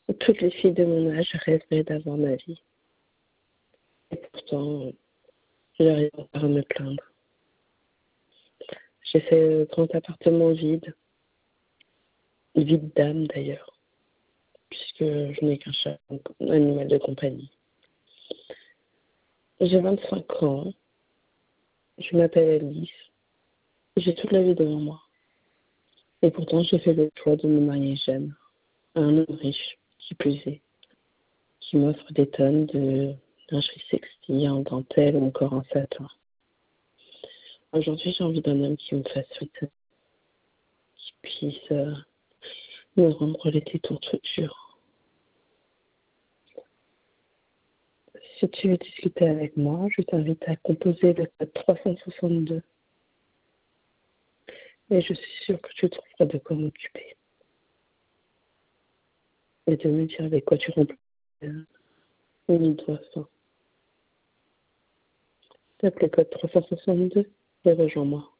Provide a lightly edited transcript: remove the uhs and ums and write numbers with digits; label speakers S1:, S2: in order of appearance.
S1: Toutes les filles de mon âge rêveraient d'avoir ma vie. Et pourtant, je n'arrive pas à me plaindre. J'ai ce grand appartement vide d'âme d'ailleurs, puisque je n'ai qu'un chat, un animal de compagnie. J'ai 25 ans, je m'appelle Alice, j'ai toute la vie devant moi. Et pourtant, j'ai fait le choix de me marier jeune, à un homme riche, qui plus est, qui m'offre des tonnes de lingerie sexy en dentelle ou encore en satin. Aujourd'hui, j'ai envie d'un homme qui me fasse frissonner, qui puisse me rendre les tétons tout durs. Si tu veux discuter avec moi, je t'invite à composer le code 362. Et je suis sûre que tu trouveras de quoi m'occuper. Et de me dire avec quoi tu remplis une doigt fin. Tape le code 362 et rejoins-moi.